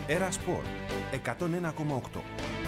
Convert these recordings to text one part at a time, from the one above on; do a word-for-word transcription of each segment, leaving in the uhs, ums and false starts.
Έρα Σπορ εκατόν ένα κόμμα οκτώ.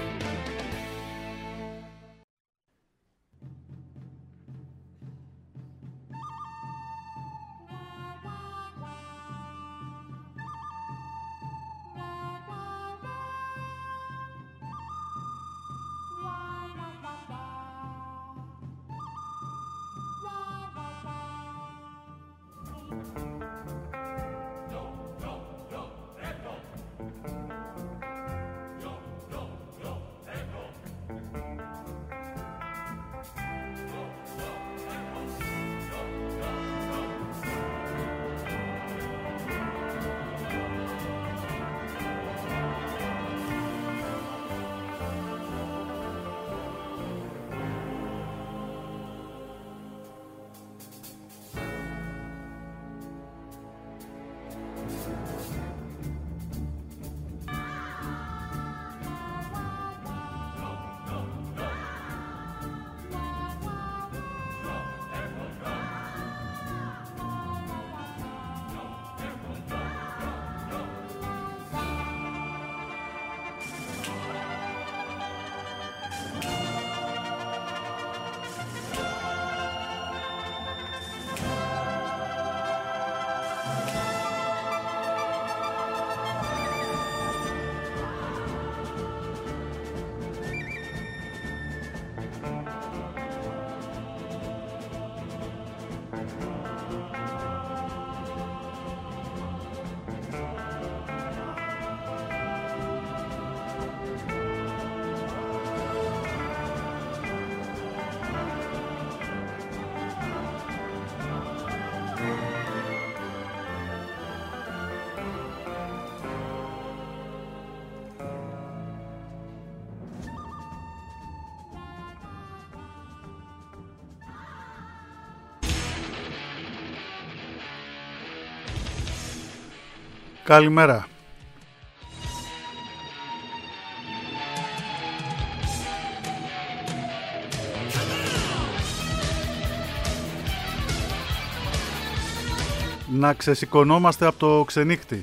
Καλημέρα. Να ξεσηκωνόμαστε από το ξενύχτη.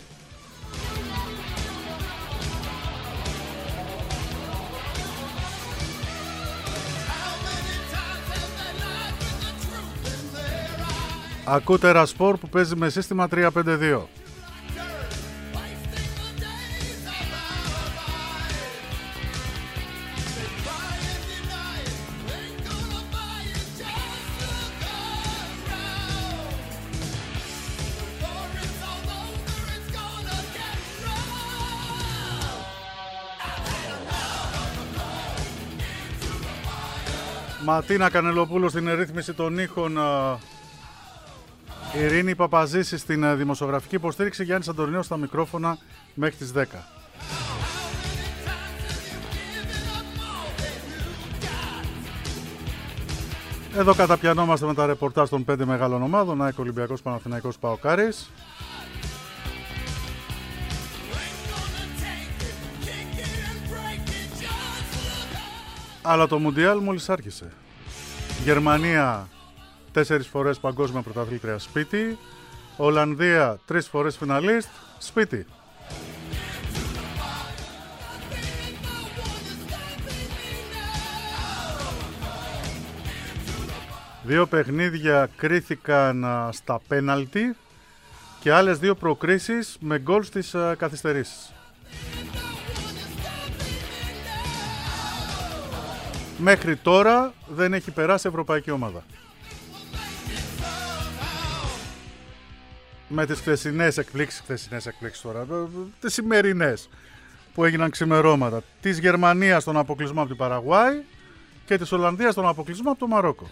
Ακούτε Έρα Σπορ που παίζει με σύστημα τρία πέντε δύο. Ματίνα Κανελοπούλου στην ρύθμιση των ήχων, Ειρήνη Παπαζήση στην δημοσιογραφική υποστήριξη, Γιάννης Αντωνιός στα μικρόφωνα μέχρι τις δέκα. Εδώ καταπιανόμαστε με τα ρεπορτάζ των πέντε μεγάλων ομάδων, ΑΕΚ, Ολυμπιακός, Παναθηναϊκός, ΠΑΟΚ, Άρης. Αλλά το Μουντιάλ μόλις άρχισε. Γερμανία τέσσερις φορές παγκόσμια πρωταθλήτρια, σπίτι. Ολλανδία τρεις φορές φιναλίστ, σπίτι. Δύο παιχνίδια κρίθηκαν στα πέναλτι και άλλες δύο προκρίσεις με γκολ στις καθυστερήσεις. Μέχρι τώρα δεν έχει περάσει ευρωπαϊκή ομάδα. Με τις χθεσινές εκπλήξεις, χθεσινές εκπλήξεις τώρα, τις σημερινές που έγιναν ξημερώματα, της Γερμανίας στον αποκλεισμό από την Παραγουάη και της Ολλανδίας στον αποκλεισμό από το Μαρόκο.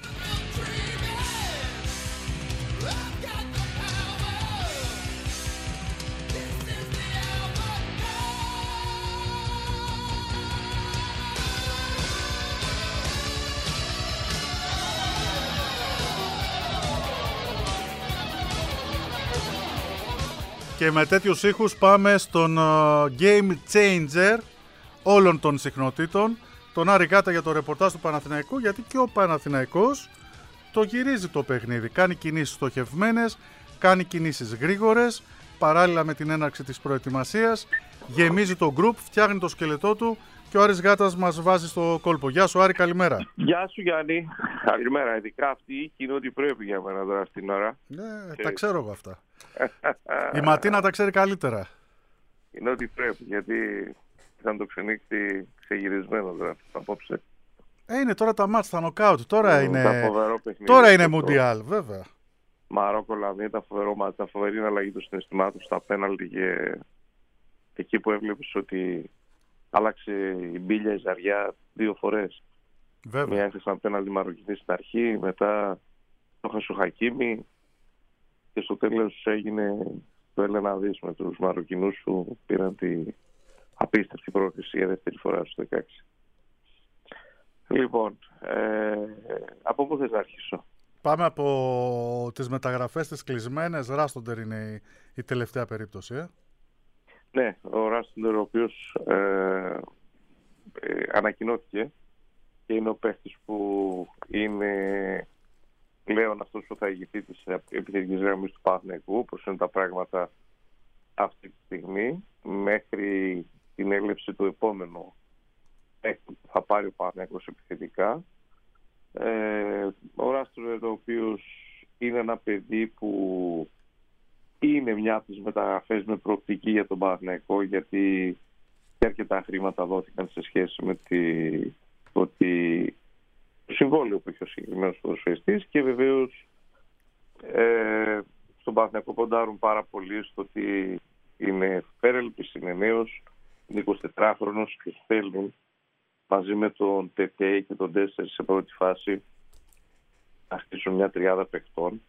Και με τέτοιους ήχους πάμε στον uh, game changer όλων των συχνοτήτων, τον Άρη Γκάτα, για το ρεπορτάζ του Παναθηναϊκού, γιατί και ο Παναθηναϊκός το γυρίζει το παιχνίδι. Κάνει κινήσεις στοχευμένες, κάνει κινήσεις γρήγορες παράλληλα με την έναρξη της προετοιμασίας. Γεμίζει το γκρουπ, φτιάχνει το σκελετό του και ο Άρης Γάτας μας βάζει στο κόλπο. Γεια σου Άρη, καλημέρα. Γεια σου Γιάννη, καλημέρα. Ειδικά αυτή η είναι ό,τι πρέπει για μένα τώρα στην ώρα. Ναι, και... τα ξέρω εγώ αυτά. Η Ματίνα τα ξέρει καλύτερα. Είναι ό,τι πρέπει, γιατί θα το ξενύχτη ξεγυρισμένο τώρα απόψε. Ε, είναι τώρα τα μάτς, τα νοκάουτ. Τώρα Mm, είναι, τώρα είναι Μουντιάλ, βέβαια. Μαρόκο, Λαμία, ήταν φοβερό μάτς, ήταν φοβερή αλλαγή των συναισθημάτων στα πέναλτι και εκεί που έβλεπες ότι άλλαξε η μπίλια, η ζαριά δύο φορές. Βέβαια. Μια έφτασε ένα πέναλτι Μαροκινή στην αρχή, μετά το έχασε ο Χακίμι και στο τέλος έγινε το Έλενα Δις με τους Μαροκινούς που πήραν την απίστευτη πρόκριση για δεύτερη φορά στο δεκαέξι. Λοιπόν, ε, από πού θες να αρχίσω? Πάμε από τις μεταγραφές τις κλεισμένες. Ράστοντερ είναι η, η τελευταία περίπτωση. Ε? Ναι, ο Ράστοντερ ο οποίος ε, ε, ανακοινώθηκε και είναι ο παίχτης που είναι πλέον αυτός που θα ηγηθεί της επιθετικής γραμμής του Παναθηναϊκού, όπως είναι τα πράγματα αυτή τη στιγμή, μέχρι την έλευση του επόμενου παίχτη που θα πάρει ο Παναθηναϊκός επιθετικά. Ε, ο Ράστοντερ, ο οποίος είναι ένα παιδί που είναι μια από τις μεταγραφές με προοπτική για τον Παναθηναϊκό, γιατί και αρκετά χρήματα δόθηκαν σε σχέση με τη, το, ότι, το συμβόλαιο που είχε ο συγκεκριμένος ποδοσφαιριστής και βεβαίως ε, στον Παναθηναϊκό ποντάρουν πάρα πολύ στο ότι είναι φέρελπης, είναι νέος, είναι εικοσιτετράχρονος και θέλουν μαζί με τον Τετέι και τον Τέσσερ σε πρώτη φάση να χτίσουν μια τριάδα παιχτών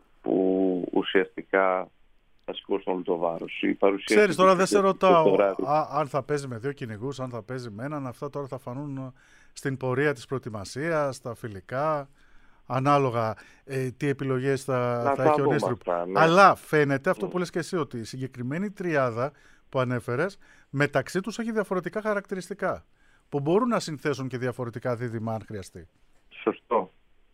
που ουσιαστικά θα σηκώσουν όλο το βάρος. Ξέρεις, τώρα δεν σε ρωτάω α, αν θα παίζει με δύο κυνηγούς, αν θα παίζει με έναν. Αυτά τώρα θα φανούν στην πορεία της προετοιμασίας, τα φιλικά, ανάλογα ε, τι επιλογές θα, θα έχει ο Νίστρουπ. Ναι. Αλλά φαίνεται αυτό mm. που λες και εσύ, ότι η συγκεκριμένη τριάδα που ανέφερες μεταξύ τους έχει διαφορετικά χαρακτηριστικά που μπορούν να συνθέσουν και διαφορετικά δίδυμα αν χρειαστεί. Σωστό.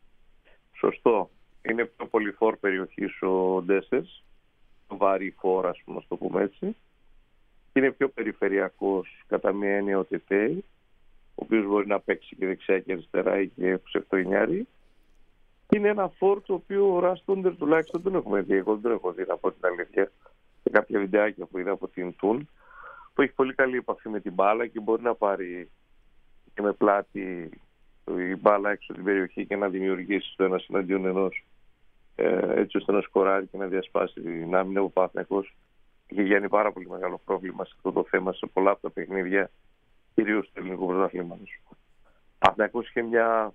Σωστό. Είναι πιο πολυφόρ περιοχής ο Ντέσσερς, το βάρη φόρ, ας πούμε, το πούμε έτσι. Είναι πιο περιφερειακός κατά μία έννοια ο Τετέι, ο οποίος μπορεί να παίξει και δεξιά και αριστερά ή και ψευτοενιάρι. Είναι ένα φόρ το οποίο ο Ράστοντερ τουλάχιστον δεν έχουμε δει. Εγώ δεν το έχω δει, να πω την αλήθεια. Σε κάποια βιντεάκια που είδα από την Τουν, που έχει πολύ καλή επαφή με την μπάλα και μπορεί να πάρει και με πλάτη η μπάλα έξω την περιοχή και να δημιουργήσει το ένα εναντίον ενός, ε, έτσι ώστε να σκοράρει και να διασπάσει την άμυνα. Ο Παναθηναϊκός είχε γίνει πάρα πολύ μεγάλο πρόβλημα σε αυτό το θέμα σε πολλά από τα παιχνίδια, κυρίως του ελληνικού πρωταθλήματος. Ο Παναθηναϊκός είχε μια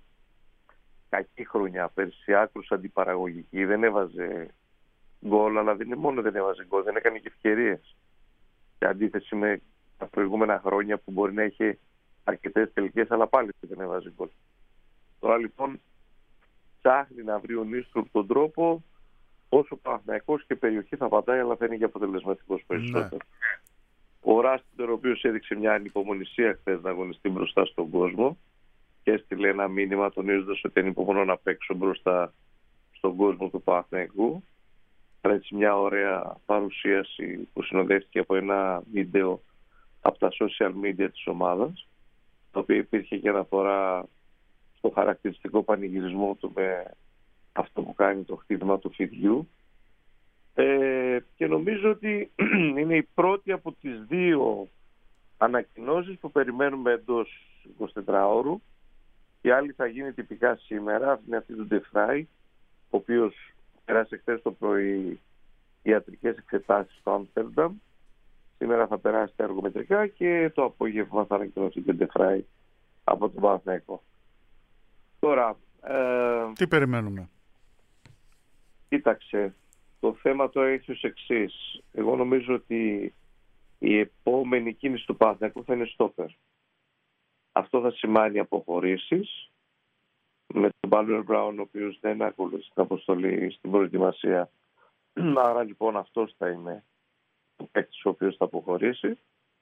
κακή χρονιά πέρσι, άκρως αντιπαραγωγική. Δεν έβαζε γκολ, αλλά δεν είναι μόνο δεν έβαζε γκολ, δεν έκανε και ευκαιρίες. Σε αντίθεση με τα προηγούμενα χρόνια που μπορεί να είχε αρκετές τελικές, αλλά πάλι δεν έβαζε γκολ. Τώρα λοιπόν ψάχνει να βρει ο Νίστρουπ τον τρόπο όσο Παναθηναϊκός και περιοχή θα πατάει, αλλά θα είναι και αποτελεσματικός περισσότερο. Ναι. Ο Ράστοντερ, ο οποίος έδειξε μια ανυπομονησία χθες να αγωνιστεί μπροστά στον κόσμο και έστειλε ένα μήνυμα τονίζοντας ότι ανυπομονώ να παίξω μπροστά στον κόσμο του Παναθηναϊκού. Έτσι μια ωραία παρουσίαση που συνοδεύτηκε από ένα βίντεο από τα social media της ομάδας, το οποίο υπήρχε και αναφορά στο χαρακτηριστικό πανηγυρισμό του με αυτό που κάνει το χτύπημα του φιδιού. Ε, και νομίζω ότι είναι η πρώτη από τις δύο ανακοινώσεις που περιμένουμε εντός εικοσιτετράωρου. Η άλλη θα γίνει τυπικά σήμερα, αυτή είναι αυτή του Ντεφράι, ο οποίος πέρασε χθες το πρωί ιατρικές εξετάσεις στο Άμστερνταμ. Σήμερα θα περάσει τα εργομετρικά και το απόγευμα θα ανακοινωθεί και Ντεφράι από τον Παναθηναϊκό. Τώρα, ε, τι περιμένουμε? Κοίταξε, το θέμα το έχει ως εξής. Εγώ νομίζω ότι η επόμενη κίνηση του Παναθηναϊκού θα είναι στόπερ. Αυτό θα σημάνει αποχωρήσεις με τον Μπάλουερ Μπράουν, ο οποίος δεν ακολούθησε την αποστολή στην προετοιμασία. Άρα λοιπόν αυτός θα είναι ο παίκτης ο οποίος θα αποχωρήσει.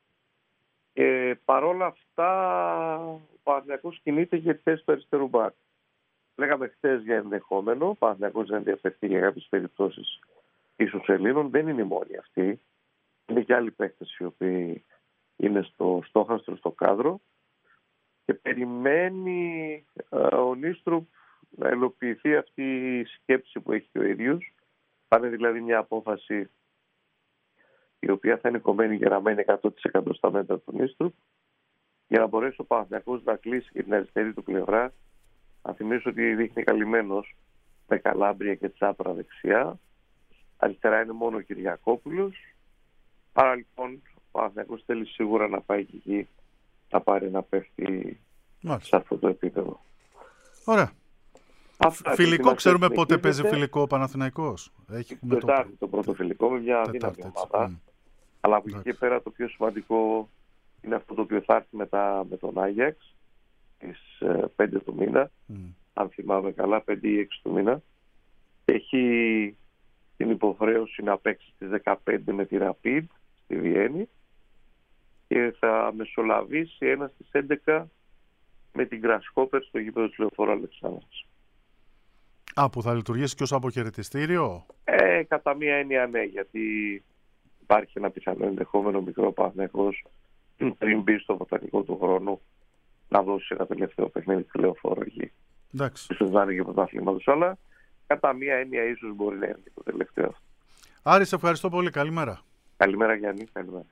Και παρόλα αυτά ο Παναθηναϊκός κινείται για τη θέση του αριστερού μπακ. Λέγαμε χθες για ενδεχόμενο, ο Παναθηναϊκός δεν ενδιαφερθεί για κάποιες περιπτώσεις ίσως Ελλήνων, δεν είναι μόνοι αυτοί. Είναι και άλλοι παίκτες οι οποίοι είναι στο στόχαστρο, στο κάδρο και περιμένει ε, ο Νίστρουπ να ελοποιηθεί αυτή η σκέψη που έχει ο ίδιος. Πάνε δηλαδή μια απόφαση η οποία θα είναι κομμένη και να μένει εκατό τοις εκατό στα μέτρα του Νίστρουπ για να μπορέσει ο Παναθηναϊκός να κλείσει και την αριστερή του πλευρά. Να θυμίσω ότι δείχνει καλυμμένος με Καλάμπρια και Τσάπρα δεξιά. Αριστερά είναι μόνο ο Κυριακόπουλος. Άρα λοιπόν ο Παναθηναϊκός θέλει σίγουρα να πάει και εκεί να πάρει να πέφτει σε αυτό το επίπεδο. Ωραία. Αυτά, φιλικό, ξέρουμε πότε παίζει φιλικό ο Παναθηναϊκός. Έχει το Τετάρτη το πρώτο φιλικό με μια αδύναμη ομάδα. Mm. Αλλά από εκεί και πέρα το πιο σημαντικό είναι αυτό το οποίο θα έρθει μετά με τον Άγιαξ στις πέντε του μήνα. Mm. Αν θυμάμαι καλά, πέντε ή έξι του μήνα. Έχει την υποχρέωση να παίξει στις δεκαπέντε με τη Rapid στη Βιέννη και θα μεσολαβήσει ένα στις έντεκα με την Grasshopper στο γήπεδο του Λεωφόρου Αλεξάνδρας. Α, που θα λειτουργήσει και ως αποχαιρετιστήριο. Ε, κατά μία έννοια ναι, γιατί υπάρχει ένα πιθανό ενδεχόμενο μικρό Παναθηναϊκός πριν μπει στο βοτανικό του χρόνου να δώσει ένα τελευταίο παιχνίδι του Λεωφόρου εκεί. Εντάξει. Ίσως να είναι και πρωταθλήματος, αλλά κατά μία έννοια ίσως μπορεί να είναι και το τελευταίο. Άρη, σε ευχαριστώ πολύ. Καλημέρα. Καλημέρα Γιάννη. Καλημέρα.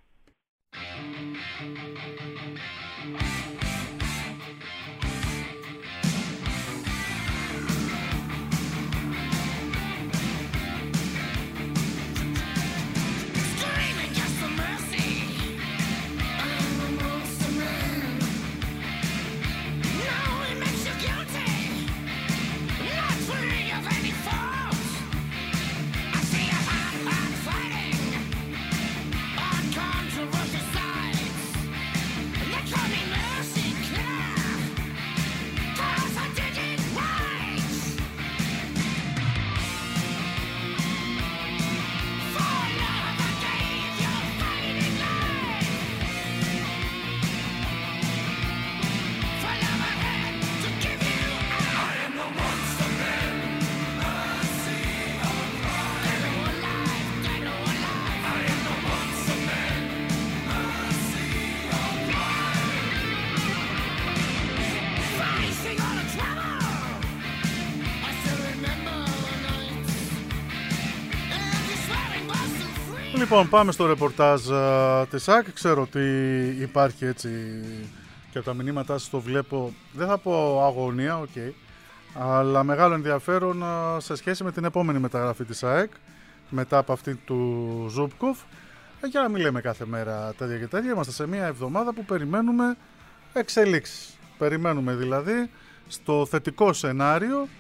Λοιπόν, πάμε στο ρεπορτάζ uh, της ΑΕΚ. Ξέρω ότι υπάρχει έτσι και από τα μηνύματά σας το βλέπω, δεν θα πω αγωνία, οκ, okay, αλλά μεγάλο ενδιαφέρον uh, σε σχέση με την επόμενη μεταγραφή της ΑΕΚ μετά από αυτή του Ζούπκοφ. Ε, για να μην λέμε κάθε μέρα τέτοια και τέτοια, είμαστε σε μια εβδομάδα που περιμένουμε εξελίξεις. Περιμένουμε δηλαδή στο θετικό σενάριο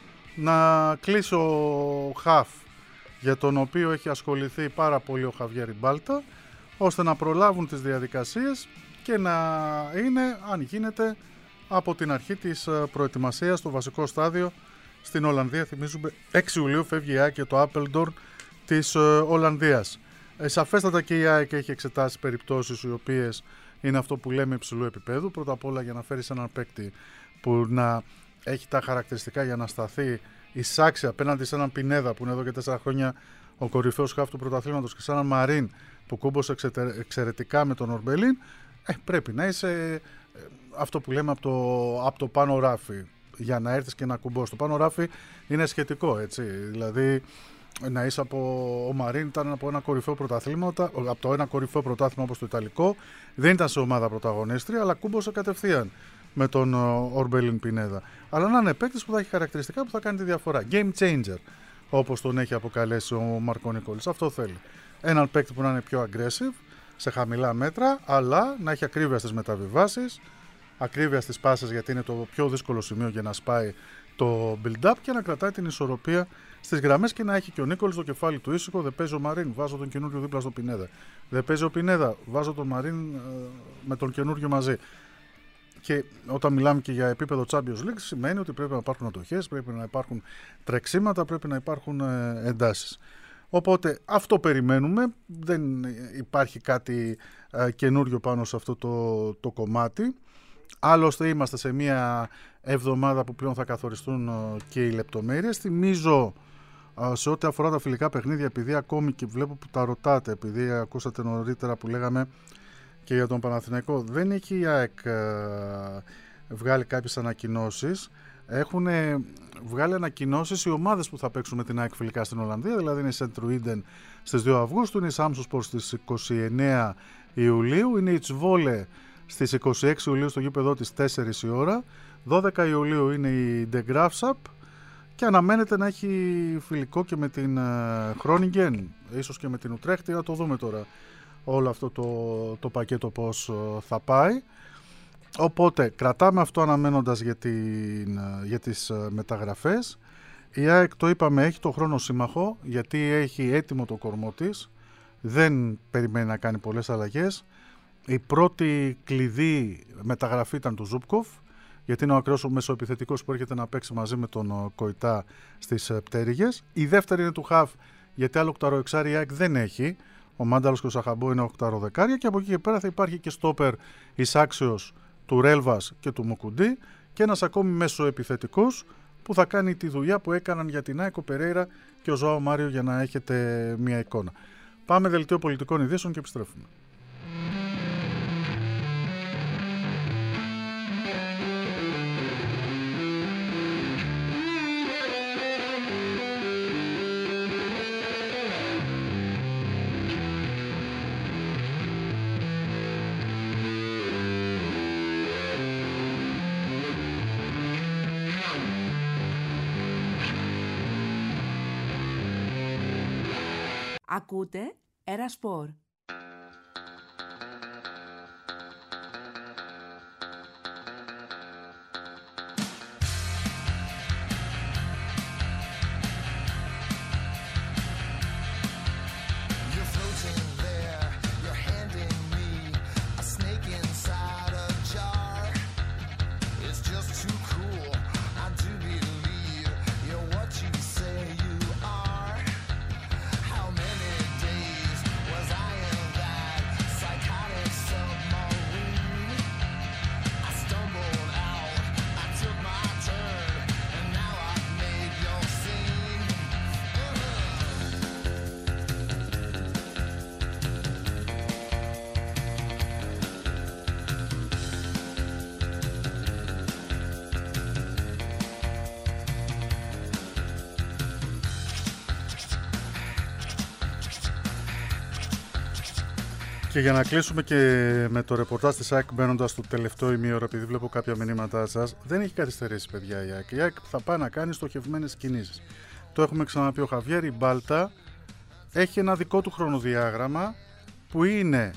να κλείσει ο Χαφ, για τον οποίο έχει ασχοληθεί πάρα πολύ ο Χαβιέρ Μπάλτα, ώστε να προλάβουν τις διαδικασίες και να είναι, αν γίνεται, από την αρχή της προετοιμασίας στο βασικό στάδιο στην Ολλανδία. Θυμίζουμε έξι Ιουλίου φεύγει η ΑΕΚ για το Apeldoorn της Ολλανδίας. Ε, σαφέστατα και η ΑΕΚ έχει εξετάσει περιπτώσεις οι οποίες είναι αυτό που λέμε υψηλού επίπεδου. Πρώτα απ' όλα για να φέρεις έναν παίκτη που να έχει τα χαρακτηριστικά για να σταθεί εισάξια απέναντι σε έναν Πινέδα που είναι εδώ και τέσσερα χρόνια ο κορυφαίος χαφ του πρωταθλήματος και σε έναν Μαρίν που κούμπωσε εξαιρετικά με τον Ορμπελίν, ε, πρέπει να είσαι ε, αυτό που λέμε από το, από το πάνω ράφι για να έρθεις και να κουμπώσεις. Το πάνω ράφι είναι σχετικό, έτσι, δηλαδή να είσαι από ο Μαρίν ήταν από ένα κορυφαίο πρωτάθλημα, από το ένα κορυφαίο πρωτάθλημα όπως το Ιταλικό, δεν ήταν σε ομάδα πρωταγωνίστρια, αλλά κούμπωσε κατευθείαν με τον Ορμπελίν Πινέδα. Αλλά να είναι παίκτης που θα έχει χαρακτηριστικά που θα κάνει τη διαφορά. Game changer, όπως τον έχει αποκαλέσει ο Μάρκο Νικόλης. Αυτό θέλει. Έναν παίκτη που να είναι πιο aggressive, σε χαμηλά μέτρα, αλλά να έχει ακρίβεια στις μεταβιβάσεις, ακρίβεια στις πάσες, γιατί είναι το πιο δύσκολο σημείο για να σπάει το build-up, και να κρατάει την ισορροπία στις γραμμές και να έχει και ο Νίκολης το κεφάλι του ήσυχο. Δεν παίζει ο Μαρίν, βάζω τον καινούριο δίπλα στο Πινέδα. Δεν παίζει ο Πινέδα, βάζω τον Μαρίν ε, με τον καινούριο μαζί. Και όταν μιλάμε και για επίπεδο Champions League, σημαίνει ότι πρέπει να υπάρχουν ατοχές, πρέπει να υπάρχουν τρεξίματα, πρέπει να υπάρχουν ε, εντάσεις. Οπότε αυτό περιμένουμε, δεν υπάρχει κάτι ε, καινούριο πάνω σε αυτό το, το κομμάτι. Άλλωστε είμαστε σε μια εβδομάδα που πλέον θα καθοριστούν ε, και οι λεπτομέρειες. Θυμίζω Σε ό,τι αφορά τα φιλικά παιχνίδια, επειδή ακόμη και βλέπω που τα ρωτάτε, επειδή ακούσατε νωρίτερα που λέγαμε και για τον Παναθηναϊκό, δεν έχει η ΑΕΚ βγάλει κάποιες ανακοινώσεις. Έχουν βγάλει ανακοινώσεις οι ομάδες που θα παίξουν με την ΑΕΚ φιλικά στην Ολλανδία, δηλαδή είναι η Σεντρουίντεν στις δύο Αυγούστου, είναι η Σάμσουσπορ στις είκοσι εννέα Ιουλίου, είναι η Τσβόλε στις είκοσι έξι Ιουλίου στο γήπεδο της τέσσερις η ώρα, δώδεκα Ιουλίου είναι η Ντεγκράφσαπ και αναμένεται να έχει φιλικό και με την Χρόνιγκεν, ίσως και με την Ουτρέχτη, να το δούμε τώρα όλο αυτό το, το πακέτο πώς θα πάει. Οπότε κρατάμε αυτό αναμένοντας για, την, για τις μεταγραφές. Η ΑΕΚ, το είπαμε, έχει το χρόνο σύμμαχο γιατί έχει έτοιμο το κορμό της, δεν περιμένει να κάνει πολλές αλλαγές. Η πρώτη κλειδί μεταγραφή ήταν του Ζούπκοφ, γιατί είναι ο ακραίος μεσοεπιθετικός που έρχεται να παίξει μαζί με τον Κοϊτά στις πτέρυγες. Η δεύτερη είναι του Χαφ, γιατί άλλο οκταροεξάρι η ΑΕΚ δεν έχει. Ο Μάνταλος και ο Σαχαμπό είναι οκταροδεκάρια και από εκεί και πέρα θα υπάρχει και στόπερ εισάξιος του Ρέλβας και του Μουκουντή και ένας ακόμη μεσοεπιθετικός που θα κάνει τη δουλειά που έκαναν για την ΑΕΚ ο Περέιρα και ο Ζωάο Μάριο, για να έχετε μια εικόνα. Πάμε δελτίο πολιτικών ειδήσεων και επιστρέφουμε. Ακούτε Έρα Σπορ. Και για να κλείσουμε και με το ρεπορτάζ της ΑΕΚ, μπαίνοντας στο τελευταίο ημίωρο, επειδή βλέπω κάποια μηνύματά σας, δεν έχει καθυστερήσει, παιδιά, η ΑΕΚ. Η ΑΕΚ θα πάει να κάνει στοχευμένες κινήσεις. Το έχουμε ξαναπεί, ο Χαβιέρ, η Μπάλτα έχει ένα δικό του χρονοδιάγραμμα που είναι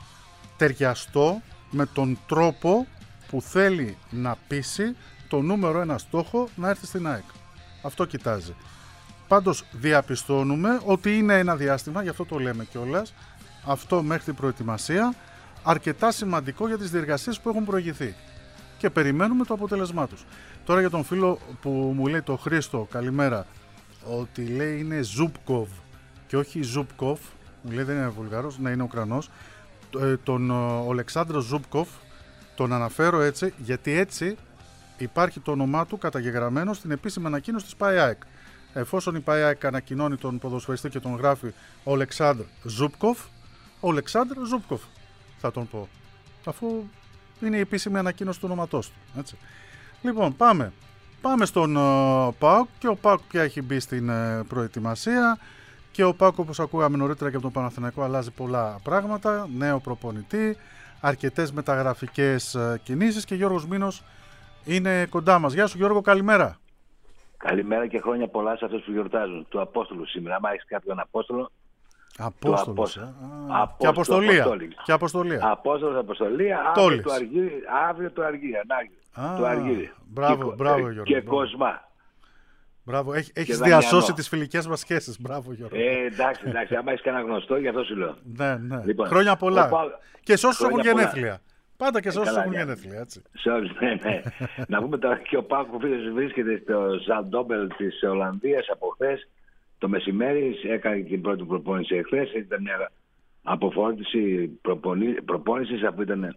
ταιριαστό με τον τρόπο που θέλει να πείσει το νούμερο ένα στόχο να έρθει στην ΑΕΚ. Αυτό κοιτάζει. Πάντως διαπιστώνουμε ότι είναι ένα διάστημα, γι' αυτό το λέμε κιόλας, αυτό μέχρι την προετοιμασία, αρκετά σημαντικό για τις διεργασίες που έχουν προηγηθεί και περιμένουμε το αποτέλεσμά τους. Τώρα για τον φίλο που μου λέει, το Χρήστο, καλημέρα, ότι λέει είναι Ζούπκοβ και όχι Ζούπκοφ, μου λέει δεν είναι Βουλγαρός, να είναι Ουκρανός, ε, τον Ολεξάνδρο Ζούπκοφ τον αναφέρω έτσι γιατί έτσι υπάρχει το όνομά του καταγεγραμμένο στην επίσημη ανακοίνωση της ΠΑΕΑΕΚ. Εφόσον η ΠΑΕΑΕΚ ανακοινώνει τον ποδοσφαιριστή και τον γράφει Ολεξάνδρ Ζούπκοφ, Ολεξάνδρ Ζούπκοφ θα τον πω, αφού είναι η επίσημη ανακοίνωση του ονόματός του, έτσι. Λοιπόν, πάμε. Πάμε στον uh, ΠΑΟΚ και ο ΠΑΟΚ πια έχει μπει στην uh, προετοιμασία και ο ΠΑΟΚ, όπως ακούγαμε νωρίτερα και από τον Παναθηναϊκό, αλλάζει πολλά πράγματα, νέο προπονητή, αρκετές μεταγραφικές uh, κινήσεις και Γιώργος Μήνος είναι κοντά μας. Γεια σου Γιώργο, καλημέρα. Καλημέρα και χρόνια πολλά σε αυτούς που γιορτάζουν. Του Απόστολου σήμερα, άμα έχεις κάποιον Απόστολο. Απόστολος, ε. Α, και Αποστολία. Και Αποστολία. Απόστολος, Αποστολία, αύριο του Αργύρι, αύριο του Αργύρι, του Αργύρι. Μπράβο, και, μπράβο Γιώργο. Και μπράβο. Κοσμά. Μπράβο, Έχ, έχεις διασώσει τις φιλικές μας σχέσεις. Μπράβο Γιώργο. Ε, εντάξει, εντάξει, άμα έχεις κανένα γνωστό, γι' αυτό σου λέω. Ναι, ναι. Λοιπόν, χρόνια πολλά. Οπα... Και σε όσους έχουν πολλά. γενέθλια. Πάντα και σε όσους έχουν γενέθλια, έτσι. Σε όλους, ναι, ναι. Να πούμε τώρα και ο ΠΑΟΚ που βρίσκεται στο Ζαντόμπελ της Ολλανδίας από χθες το μεσημέρι, έκανε την πρώτη προπόνηση εχθές. Ήταν μια αποφόρτιση προπόνησης, αφού ήταν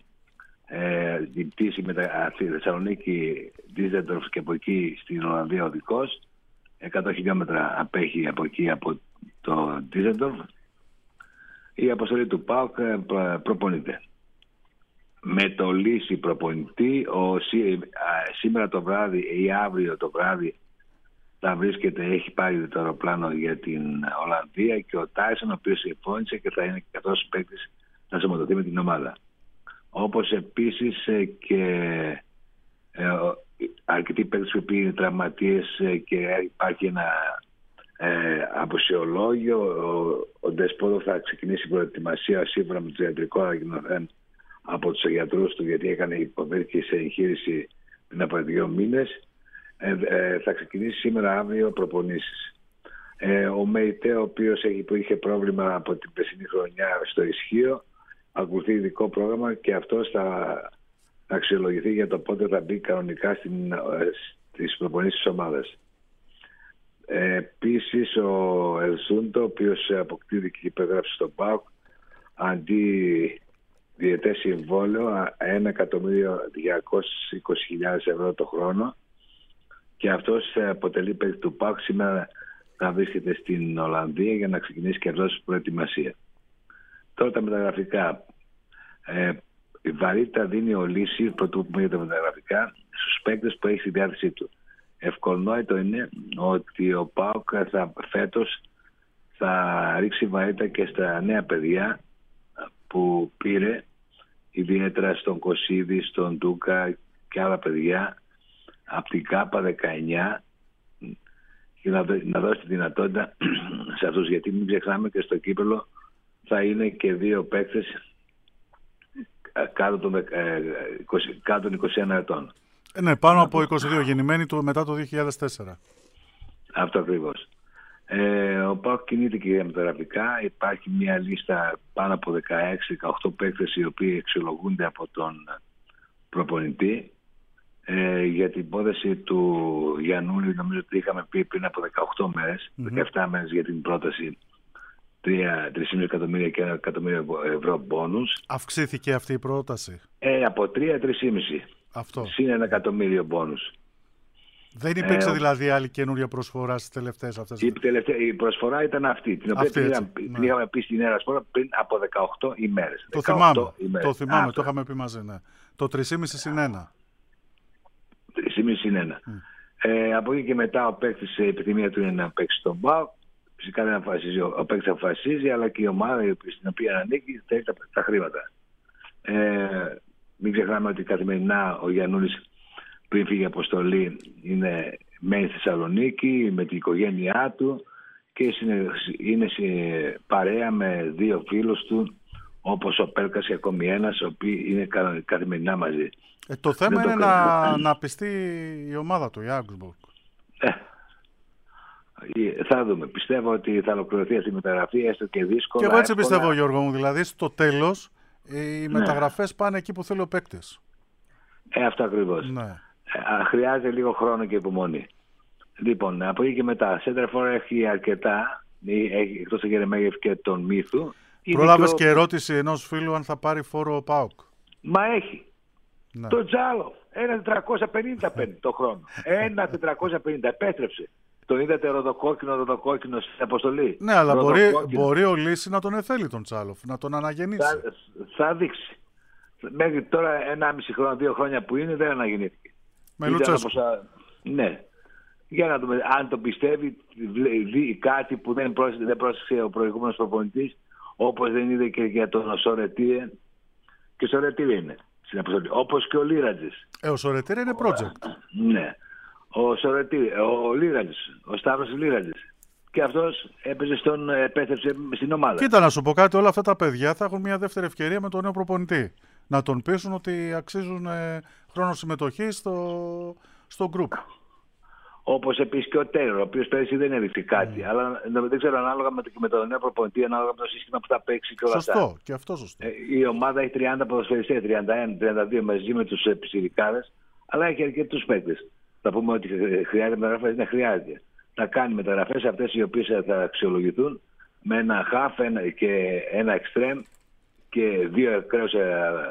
ε, η πτήση με τα Θεσσαλονίκη, Ντίζελντορφ και από εκεί στην Ολλανδία οδικός. εκατό χιλιόμετρα απέχει από εκεί, από το Ντίζελντορφ. Η αποστολή του ΠΑΟΚ προπονείται. Με το λύση προπονητή, ο, σήμερα το βράδυ ή αύριο το βράδυ θα βρίσκεται, έχει πάρει το αεροπλάνο για την Ολλανδία και ο Τάισον, ο οποίος συμφώνησε και θα είναι καθώς παίκτης να σωματωθεί με την ομάδα. Όπως επίσης και ε, αρκετοί παίκτες που είναι τραυματίες και υπάρχει ένα ε, αποσιολόγιο. Ο, ο Ντεσπότο θα ξεκινήσει προετοιμασία σύμφωνα με το ιατρικό ανακοινωθέν από τους γιατρούς του, γιατί έκανε υποδέχη σε εγχείρηση πριν από δύο μήνες. Ε, ε, θα ξεκινήσει σήμερα αύριο προπονήσεις. Ε, ο Μεϊτέ, ο οποίος έχει, που είχε πρόβλημα από την περσινή χρονιά στο ισχύο, ακολουθεί ειδικό πρόγραμμα και αυτός θα αξιολογηθεί για το πότε θα μπει κανονικά στην, στις προπονήσεις της ομάδας. Ε, επίσης ο Ελσούντο, ο οποίος αποκτήθηκε και υπέγραψε στον ΠΑΟΚ αντί διετές συμβόλαιο ένα εκατομμύριο διακόσιες είκοσι χιλιάδες ευρώ το χρόνο, και αυτός αποτελεί παίκτη του ΠΑΟΚ. Σήμερα θα βρίσκεται στην Ολλανδία για να ξεκινήσει και αυτός προετοιμασία. Τώρα τα μεταγραφικά. Ε, η βαρύτητα δίνει ο Λύση, πρωτού πούμε για τα μεταγραφικά, στους παίκτες που έχει στη διάθεσή του. Ευκολνόητο είναι ότι ο ΠΑΟΚ θα, φέτος θα ρίξει βαρύτητα και στα νέα παιδιά που πήρε, ιδιαίτερα στον Κωσίδη, στον Ντούκα και άλλα παιδιά από την ΚΑΠΑ δεκαεννιά, και να, να δώσει τη δυνατότητα σε αυτούς, γιατί μην ξεχνάμε και στο κύπελλο θα είναι και δύο παίκτες κάτω των, κάτω των είκοσι ένα ετών. Ε, ναι, πάνω από είκοσι δύο, γεννημένοι του μετά το δύο χιλιάδες τέσσερα. Αυτό ακριβώς. Ε, ο ΠΑΟΚ κινείται και για μεταγραφικά. Υπάρχει μια λίστα πάνω από δεκαέξι δεκαοκτώ παίκτες οι οποίοι αξιολογούνται από τον προπονητή. Ε, για την υπόθεση του Γιαννούλη νομίζω ότι είχαμε πει πριν από δεκαοκτώ μέρες, mm-hmm. δεκαεπτά μέρες για την πρόταση τρία κόμμα πέντε εκατομμύρια και ένα εκατομμύριο ευρώ μπόνους. Αυξήθηκε αυτή η πρόταση. Ε, από τρία τρία κόμμα πέντε. Αυτό. Συν ένα εκατομμύριο μπόνους. Δεν υπήρξε ε, δηλαδή άλλη καινούρια προσφορά στις τελευταίες αυτές? Η, τελευταία, η προσφορά ήταν αυτή, την οποία αυτή, την, είχαμε, ναι. την είχαμε πει στην Νέα Σπόρα πριν από δεκαοκτώ ημέρες. Το θυμάμαι, ημέρες. το, θυμάμαι το είχαμε πει μαζί, ναι. Το τρία κόμμα πέντε συν ένα. τρία κόμμα πέντε συν ένα. Mm. Ε, από εκεί και μετά ο παίκτης, η επιθυμία του είναι να παίξει τον ΠΑΟΚ. Φυσικά δεν αποφασίζει, ο παίκτης αποφασίζει, αλλά και η ομάδα στην οποία ανήκει θέλει τα, τα χρήματα. Ε, μην ξεχνάμε ότι καθημερινά ο Γιαννούλης πριν φύγει αποστολή είναι μένει στη Θεσσαλονίκη με την οικογένειά του και είναι, είναι σε παρέα με δύο φίλους του, όπως ο Πέλκας και ακόμη ένας, ο οποίοι είναι καθημερινά μαζί. Ε, το θέμα δεν είναι το να, να πιστεί η ομάδα του, η Augsburg. Ε, θα δούμε. Πιστεύω ότι θα ολοκληρωθεί αυτή η μεταγραφή, έστω και δύσκολα. Και εγώ έτσι εύκολα. πιστεύω, Γιώργο μου. Δηλαδή, στο τέλος, οι ναι. μεταγραφές πάνε εκεί που θέλει ο παίκτης. Ε, αυτό ακριβώς. Ναι. Ε, χρειάζεται λίγο χρόνο και υπομονή. Λοιπόν, από εκεί και μετά, Σέντερφορ έχει αρκετά. Έχει, εκτός από Γερεμέγεφ και τον Μύθου. Πρόλαβες μικρό... και ερώτηση ενός φίλου αν θα πάρει φόρο ο ΠΑΟΚ. Μα έχει. Ναι. Το Τζάλο. Ένα τετρακόσια πενήντα παίρνει το χρόνο. Ένα τετρακόσια πενήντα. Επέστρεψε. Τον είδατε ροδοκόκκινο, ροδοκόκκινο στην αποστολή. Ναι, αλλά μπορεί, μπορεί ο Λύση να τον εθέλει τον Τσάλοφ, να τον αναγεννήσει. Θα, θα δείξει. Μέχρι τώρα, ενάμιση χρόνια, δύο χρόνια που είναι, δεν αναγεννήθηκε. Με Λουτσέσκου. Ναι. Για να δούμε αν το πιστεύει, δει κάτι που δεν πρόσεξε, δεν πρόσεξε ο προηγούμενος προπονητής, όπως δεν είδε και για τον Σορετίε. Και Σορετίε είναι στην αποστολή. Όπως και ο Λίρατζης. Ε, ο Σορετίε είναι project. Ναι. Ο Σορετή, ο Λίρατζης, ο Σταύρος Λίρατζης. Και αυτός έπαιζε στον, επέστρεψε στην ομάδα. Κοίτα, να σου πω κάτι, όλα αυτά τα παιδιά θα έχουν μια δεύτερη ευκαιρία με τον νέο προπονητή. Να τον πείσουν ότι αξίζουν ε, χρόνο συμμετοχή στο, στο group. Όπως επίσης και ο Τέιλορ, ο οποίος πέρυσι δεν έδειξε κάτι. Mm. Αλλά δεν ξέρω, ανάλογα με, το, με τον νέο προπονητή, ανάλογα με το σύστημα που θα παίξει και όλα αυτά. Σωστό, και αυτό σωστό. Ε, η ομάδα έχει τριάντα ποδοσφαιριστές, τριάντα ένα τριάντα δύο μαζί με τους πιτσιρικάδες, αλλά έχει αρκετούς παίκτες. Θα πούμε ότι χρειάζεται μεταγραφές, δεν χρειάζεται. Να κάνει μεταγραφές αυτές οι οποίες θα αξιολογηθούν με ένα χαφ και ένα εξτρέμ και δύο εκραίους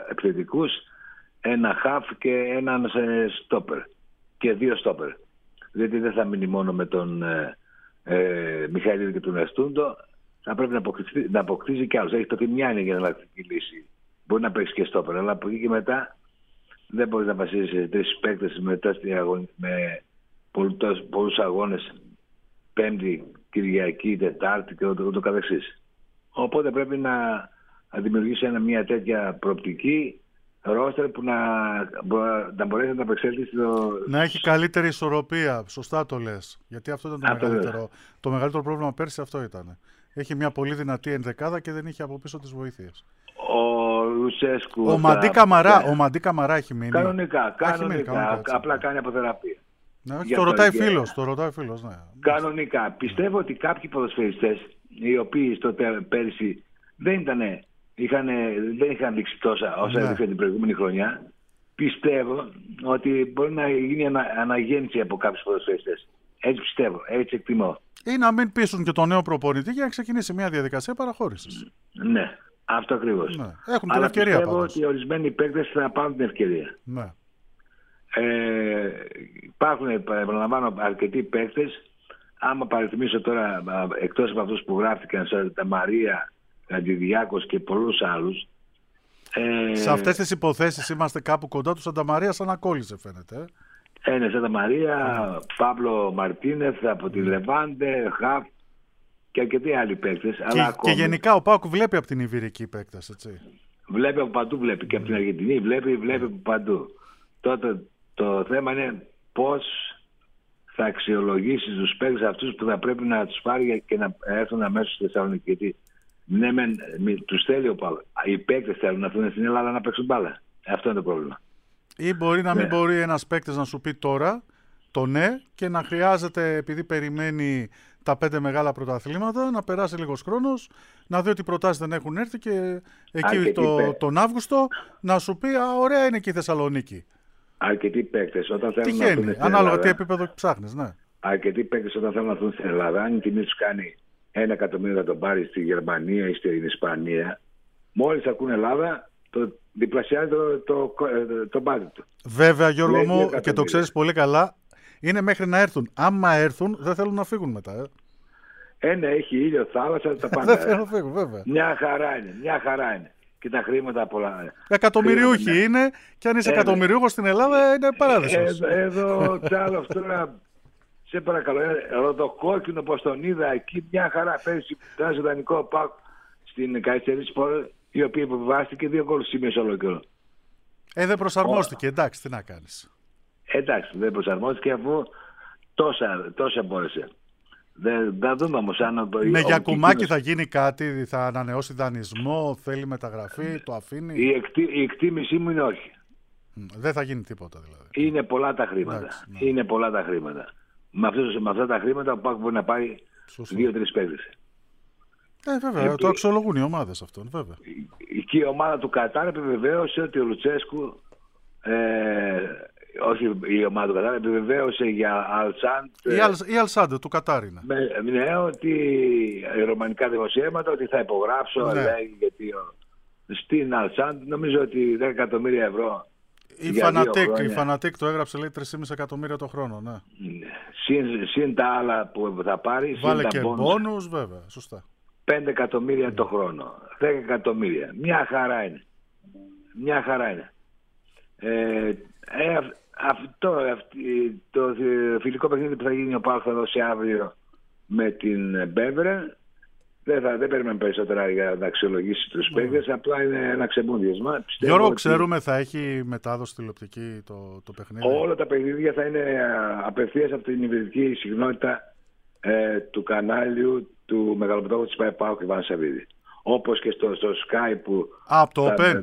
επιθετικούς, ένα χαφ και έναν στόπερ και δύο στόπερ. γιατί δεν θα μείνει μόνο με τον ε, ε, Μιχαηλίδη και τον Εστούντο. Θα πρέπει να αποκτήσει, να αποκτήσει κι άλλους. Έχει το Τιμιάνι για εναλλακτική λύση. Μπορεί να παίξει και στόπερ, αλλά από εκεί και μετά δεν μπορεί να βασίσει σε τρεις παίκτες μετά με πολλούς αγώνες, Πέμπτη, Κυριακή, Τετάρτη και ούτω, ούτω καθεξής. Οπότε πρέπει να, να δημιουργήσει ένα, μια τέτοια προοπτική ρόστερ που να, να μπορέσει να τα απεξέλθει στο... Να έχει καλύτερη ισορροπία. Σωστά το λες. Γιατί αυτό ήταν το αυτό μεγαλύτερο. Λες. Το μεγαλύτερο πρόβλημα πέρσι αυτό ήταν. Έχει μια πολύ δυνατή ενδεκάδα και δεν είχε από πίσω τις βοήθειες. Ο Λουτσέσκου... Ο Μαντί Καμαρά, ο Μαντί Καμαρά έχει μείνει. Κανονικά, κανονικά, μείνει, κανονικά απλά κάνει αποθεραπεία. Ναι, το, το ρωτάει φίλος, το ρωτάει φίλος, ναι. Κανονικά. Πιστεύω ότι κάποιοι ποδοσφαιριστές, οι οποίοι στο πέρυσι δεν ήτανε, είχαν, δεν είχαν δείξει τόσα όσα ναι. έδειξαν την προηγούμενη χρονιά, πιστεύω ότι μπορεί να γίνει ανα, αναγέννηση από κάποιους ποδοσφαιριστές. Έτσι πιστεύω, έτσι εκτιμώ. Ή να μην πείσουν και τον νέο προπονητή για να ξεκινήσει μια διαδικασία παραχώρησης. Ναι, αυτό ακριβώς. Ναι. Έχουν την Αλλά ευκαιρία πιστεύω πάντως. ότι ορισμένοι παίκτες θα πάρουν την ευκαιρία. Ναι. Ε, υπάρχουν, επαναλαμβάνω, αρκετοί παίκτες. Άμα παριθμίσω τώρα, εκτός από αυτούς που γράφτηκαν, σαν τα Μαρία, Καντιδιάκος και πολλούς άλλους. Ε, σε αυτές τις υποθέσεις είμαστε κάπου κοντά του. Σαντα Μαρία σαν να κόλλησε φαίνεται. Ε, ναι, Σαντα Μαρία, mm. Παύλο Μαρτίνεθ από τη Λεβάντε, Χαφ και αρκετοί άλλοι παίκτες. Και, αλλά και γενικά ο ΠΑΟΚ βλέπει από την Ιβηρική παίκτες, έτσι. Βλέπει από παντού, βλέπει. Mm. Και από την Αργεντινή βλέπει, βλέπει από παντού. Τότε το θέμα είναι πώς θα αξιολογήσει τους παίκτες αυτούς που θα πρέπει να τους πάρει και να έρθουν αμέσως στη Θεσσαλονίκη. Γιατί ναι, μεν, τους θέλει ο ΠΑΟΚ. Οι παίκτες θέλουν να έρθουν στην Ελλάδα να παίξουν μπάλα. Αυτό είναι το πρόβλημα. Ή μπορεί να μην ναι. μπορεί ένας παίκτης να σου πει τώρα το ναι και να χρειάζεται, επειδή περιμένει τα πέντε μεγάλα πρωταθλήματα, να περάσει λίγος χρόνος, να δει ότι οι προτάσεις δεν έχουν έρθει και εκεί το, τον Αύγουστο να σου πει α, ωραία είναι και η Θεσσαλονίκη. Αρκετοί παίκτες όταν θέλουν Τυχαίνει, να έρθουν στην ανάλογα Ελλάδα, τι επίπεδο ψάχνεις, ναι. Αρκετοί παίκτες όταν θέλουν να έρθουν στην Ελλάδα, αν η τιμή τους κάνει ένα εκατομμύριο να τον πάρει στη Γερμανία ή στην Ισπανία, μόλις ακούν Ελλάδα, το διπλασιάζει το, το, το, το μπάτι του. Βέβαια, Γιώργο μου, και το ξέρεις πολύ καλά, είναι μέχρι να έρθουν. Άμα έρθουν, δεν θέλουν να φύγουν μετά. Ε, ε ναι, έχει ήλιο, θάλασσα, τα πάντα. Δεν θέλουν να φύγουν, βέβαια. Μια χαρά είναι, μια χαρά είναι. Και τα χρήματα πολλά. Εκατομμυριούχοι χρήματα, είναι, και αν είσαι ε, εκατομμυριούχος στην Ελλάδα είναι παράδεισος. Ε, εδώ, Τσάλος, τώρα, σε παρακαλώ, ροδοκόκκινο πως τον είδα εκεί, μια χαρά πέρυσι, ήταν ζωντανικό ΠΑΟΚ στην Καϊσερή Σπορ, η οποία υποβιβάστηκε δύο γκολ σημείο όλο καιρό. Ε, δεν προσαρμόστηκε, εντάξει, τι να κάνεις. Εντάξει, δεν προσαρμόστηκε αφού τόσα, τόσα μπόρεσε. Δεν θα δούμε όμως αν... Με Γιακουμάκη θα γίνει κάτι, θα ανανεώσει δανεισμό, θέλει μεταγραφή, το αφήνει. Η, εκτί, η εκτίμησή μου είναι όχι. Δεν θα γίνει τίποτα δηλαδή. Είναι πολλά τα χρήματα. Εντάξει, ναι. Είναι πολλά τα χρήματα. Με, αυτούς, με αυτά τα χρήματα ο ΠΑΟΚ μπορεί να πάρει δύο-τρεις παίκτες. Ε, βέβαια, Επί... το αξιολογούν οι ομάδες αυτόν, βέβαια. Και η ομάδα του Κατάρ επιβεβαίωσε ότι ο Λουτσέσκου, ε, όχι η ομάδα του Κατάρ, επιβεβαίωσε για Αλσάντ. Η, Αλ, η Αλσάντ του Κατάρ είναι. Ναι, ότι οι ρωμανικά δημοσιεύματα ότι θα υπογράψω, ναι. Λέει, γιατί ο, στην Αλσάντ νομίζω ότι δέκα εκατομμύρια ευρώ. Η Φανατίκ, η Φανατίκ το έγραψε, λέει τρία κόμμα πέντε εκατομμύρια το χρόνο, ναι. Συν, συν τα άλλα που θα πάρει. Βάλε και μπόνους, βέβαια, σωστά. πέντε εκατομμύρια mm. το χρόνο, δέκα εκατομμύρια. Μια χαρά είναι. Μια χαρά είναι. Ε, ε, αυτό, αυτή, το φιλικό παιχνίδι που θα γίνει ο ΠΑΟΚ θα δώσει αύριο με την Μπέβρε. Δεν, θα, δεν περιμένουμε περισσότερα για να αξιολογήσει τους mm. παίκτες, απλά είναι ένα ξεμούδιασμα. Γιώργο, ότι... ξέρουμε θα έχει μετάδοση τηλεοπτική το, το παιχνίδι. Όλα τα παιχνίδια θα είναι απευθείας από την υβριδική συχνότητα ε, του κανάλιου του μεγαλοπιτώχου της ΠΑΟΚ Ιβάν Σαββίδη. Όπως και στο, στο Sky που... Α, από το Open.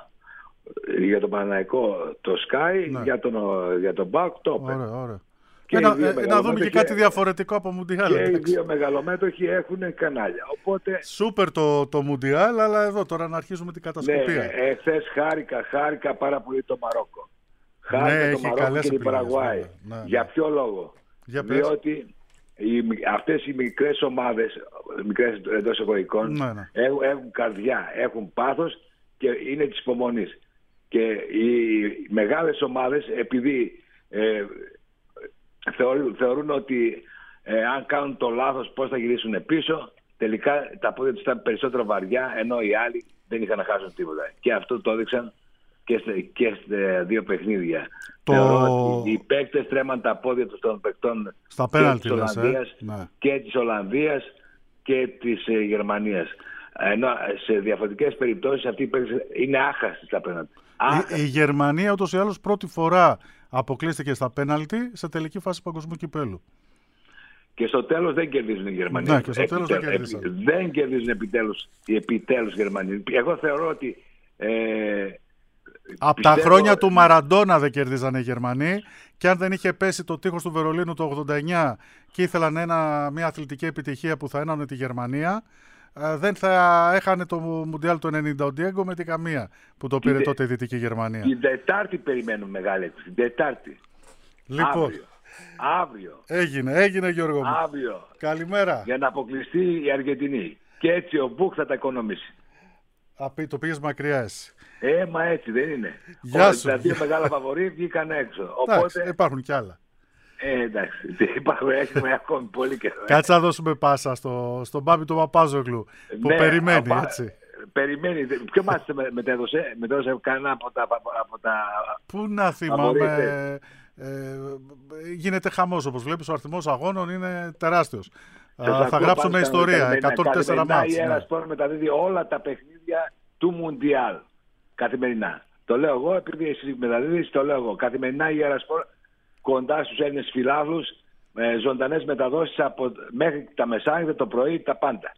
Για τον Παναθηναϊκό το Sky, ναι. για τον, για τον ΠΑΟΚ το Open. Ωραία, ωραία. Και να, ε, να δούμε και κάτι διαφορετικό από Μουντιάλ. Και οι δύο μεγαλομέτωχοι έχουν κανάλια. Οπότε... Σούπερ το, το Μουντιάλ, αλλά εδώ τώρα να αρχίζουμε την κατασκοπία. Ναι, εχθές χάρηκα, χάρηκα πάρα πολύ το Μαρόκο. Χάρηκα ναι, το Μαρόκο και την Παραγουάη. Ναι, ναι. Για ποιο λόγο? Για Διότι οι, αυτές οι μικρές ομάδες, μικρές εντός εισαγωγικών, ναι, ναι. έχουν, έχουν καρδιά, έχουν πάθος και είναι της υπομονής. Και οι μεγάλες ομάδες, επειδή... Ε, θεωρούν, θεωρούν ότι ε, αν κάνουν το λάθος πώς θα γυρίσουν πίσω. Τελικά τα πόδια τους ήταν περισσότερο βαριά, ενώ οι άλλοι δεν είχαν να χάσουν τίποτα. Και αυτό το έδειξαν και σε, και σε δύο παιχνίδια. Το... Θεωρώ ότι οι παίκτες τρέμαν τα πόδια τους των παικτών στα και πέναλτι, της Ολλανδίας, ε? ναι. και της Ολλανδίας και της ε, Γερμανίας. Ενώ σε διαφορετικές περιπτώσεις αυτοί οι παίκτες είναι άχαστοι στα πέναλτι. Η, η Γερμανία ούτως ή άλλως πρώτη φορά αποκλείστηκε στα πέναλτι σε τελική φάση παγκοσμίου κυπέλου. Και στο τέλος δεν κερδίζουν οι Γερμανοί. Ναι, και στο τέλος δεν κερδίζουν. Επι, δεν κερδίζουν επιτέλους οι επιτέλους Γερμανοί. Εγώ θεωρώ ότι... Ε, από πιστεύω... τα χρόνια του Μαραντόνα δεν κερδίζανε οι Γερμανοί, και αν δεν είχε πέσει το τείχος του Βερολίνου το ογδόντα εννιά και ήθελαν ένα, μια αθλητική επιτυχία που θα ένωνε τη Γερμανία, δεν θα έχανε το Μουντιάλ του ενενήντα ο Ντιέγκο με τη καμία που το πήρε την τότε η Δυτική Γερμανία. Την Τετάρτη περιμένουμε μεγάλη έκπληξη. Την Τετάρτη. Λοιπόν, αύριο. Αύριο. Έγινε, έγινε Γιώργο μου. Αύριο. Καλημέρα. Για να αποκλειστεί η Αργεντινή. Και έτσι ο Μπουκ θα τα οικονομήσει. Απ, το πήγες μακριά εσύ. Ε, μα έτσι δεν είναι. Γεια σου. Τα δύο μεγάλα φαβορί βγήκαν έξω. Οπότε... Εντάξει, υπάρχουν κι άλλα. Ε, εντάξει, υπάρχουν, έχουμε ακόμη πολύ καιρό. Κάτσε να δώσουμε πάσα στο, στον Μπάμπη του Παπάζογλου που ναι, περιμένει, απα... έτσι. Περιμένει. Ποιο μάτι μετέδωσε, μετέδωσε κανένα από τα... Από τα... Πού να θυμάμαι... Ε, γίνεται χαμός, όπως βλέπεις, ο αριθμός αγώνων είναι τεράστιος. Α, θα γράψουμε ιστορία, εκατόν τέσσερα μάτς. Η Ένα Σπορ μεταδίδει όλα τα παιχνίδια του Μουντιάλ καθημερινά. Το λέω εγώ, επειδή εσύ μεταδίδεις, το λέω εγώ. Καθημερινά η Ένα Σπορ κοντά στους Έλληνες φιλάθλους, με ζωντανές μεταδόσεις από μέχρι τα μεσάνυχτα, το πρωί, τα πάντα.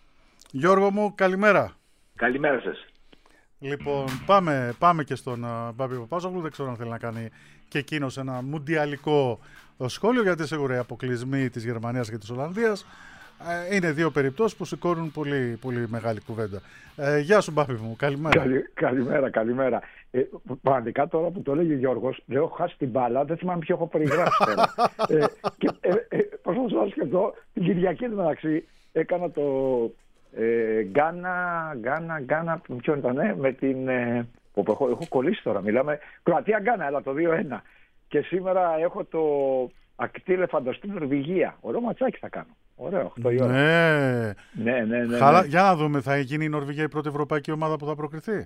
Γιώργο μου, καλημέρα. Καλημέρα σας. Λοιπόν, πάμε, πάμε και στον uh, Μπάμπη Παπάζογλου. Δεν ξέρω αν θέλει να κάνει και εκείνος ένα μουντιαλικό σχόλιο, γιατί σίγουρα οι αποκλεισμοί της Γερμανίας και της Ολλανδίας ε, είναι δύο περιπτώσεις που σηκώνουν πολύ, πολύ μεγάλη κουβέντα. Ε, γεια σου Μπάμπη μου, καλημέρα. Καλη, καλημέρα, καλημέρα. Ε, πραγματικά τώρα που το λέγει ο Γιώργος, λέω έχω χάσει την μπάλα, δεν θυμάμαι ποιο έχω περιγράψει. ε, και, ε, ε, πώς θα σας σκεφτώ, την Κυριακή μεταξύ έκανα το... Ε, Γκάνα, Γκάνα, Γκάνα, ποιο ήταν, ε, με την... Ε, που έχω, έχω κολλήσει τώρα, μιλάμε. Κροατία Γκάνα, έλα το δύο ένα. Και σήμερα έχω το ακτή Λεφαντοστή Νορβηγία. Ωραίο ματσάκι θα κάνω. Ωραίο, οκτώ η ώρα. Ναι. Ναι, ναι, ναι, Χαλα... ναι. Για να δούμε, θα γίνει η Νορβηγία η πρώτη ευρωπαϊκή ομάδα που θα προκριθεί.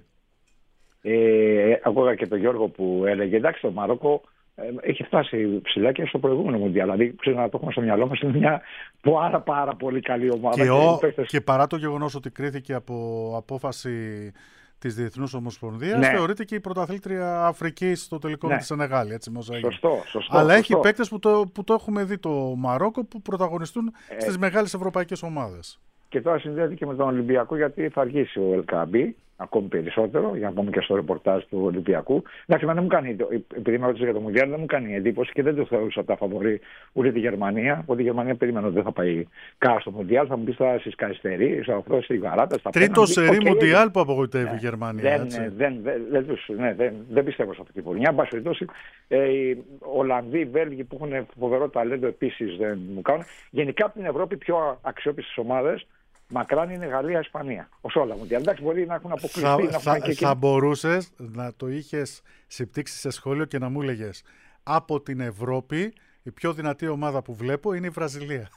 Ε, ακούγα και τον Γιώργο που έλεγε, εντάξει, το Μαρόκο ε, έχει φτάσει ψηλά και στο προηγούμενο Μουντιάλ. Δηλαδή, ξέρω να το έχουμε στο μυαλό μας, είναι μια πάρα πάρα πολύ καλή ομάδα. Και, ο... και, και παρά το γεγονός ότι κρίθηκε από απόφαση της Διεθνούς Ομοσπονδίας, ναι, θεωρείται και η πρωταθλήτρια Αφρικής στο τελικό, ναι, με τη Σενεγάλη. Έτσι, σωστό, σωστό. Αλλά σωστό. έχει παίκτες που το, που το έχουμε δει το Μαρόκο που πρωταγωνιστούν ε... στις μεγάλες ευρωπαϊκές ομάδες. Και τώρα συνδέεται και με τον Ολυμπιακό, γιατί θα αργήσει ο Ελκαμπή ακόμη περισσότερο, για να πούμε και στο ρεπορτάζ του Ολυμπιακού. Εντάξει, δεν μου κάνει, επειδή με ρώτησε για το Μουντιάλ, δεν μου κάνει εντύπωση και δεν το θεωρούσα τα φαβορί ούτε τη Γερμανία. Ούτε η Γερμανία περίμενα ότι δεν θα πάει καν στο Μουντιάλ. Θα μου πει τώρα στι Καιστερί, στα οχτώ, στη Γαράτα, στα Τρίτο σερί okay, Μουντιάλ που απογοητεύει, ναι, η Γερμανία. Δεν, έτσι. δεν, δεν, δεν, ναι, δεν, δεν πιστεύω σε αυτή τη πορεία. Εν πάση περιπτώσει, ε, οι Ολλανδοί, οι Βέλγοι που έχουν φοβερό ταλέντο επίσης δεν μου κάνουν. Γενικά από την Ευρώπη πιο αξιόπιστες ομάδες μακράν είναι Γαλλία, Ισπανία. Ως όλα μου. Εντάξει, μπορεί να έχουν αποκλειστεί. Θα, να θα, και θα μπορούσες να το είχες συμπτύξει σε σχόλιο και να μου έλεγες από την Ευρώπη η πιο δυνατή ομάδα που βλέπω είναι η Βραζιλία.